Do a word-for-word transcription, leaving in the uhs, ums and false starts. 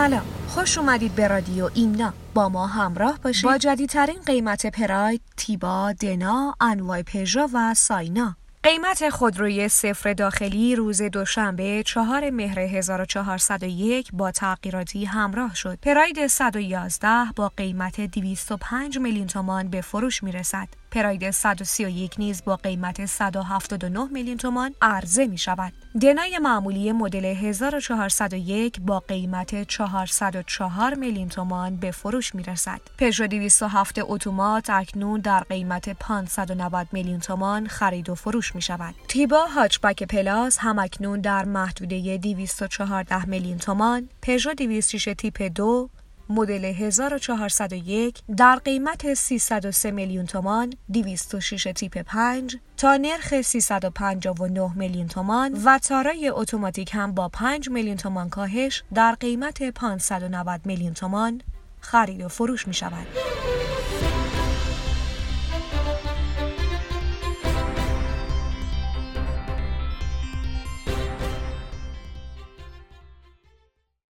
سلام، خوش اومدید به رادیو ایمنا. با ما همراه باشید با جدیدترین قیمت پراید، تیبا، دنا، انواع پژو و ساینا. قیمت خودروی صفر داخلی روز دوشنبه چهارم مهر هزار و چهارصد و یک با تغییراتی همراه شد. پراید صد و یازده با قیمت دویست و پنج میلیون تومان به فروش میرسد. پراید صد و سی و یک نیز با قیمت صد و هفتاد و نه میلیون تومان عرضه می شود. دنای معمولی مدل هزار و چهارصد و یک با قیمت چهارصد و چهار میلیون تومان به فروش می رسد. پژو دویست و هفت اتومات اکنون در قیمت پانصد و نود میلیون تومان خرید و فروش می شود. تیبا هاچبک پلاس هم اکنون در محدوده دویست و چهارده میلیون تومان، پژو دویست و شش تیپ دو مدل هزار و چهارصد و یک در قیمت سیصد و سه میلیون تومان، دویست و شش تیپ پنج تا نرخ سیصد و پنجاه و نه میلیون تومان و تارای اتوماتیک هم با پنج میلیون تومان کاهش در قیمت پانصد و نود میلیون تومان خرید و فروش می شود.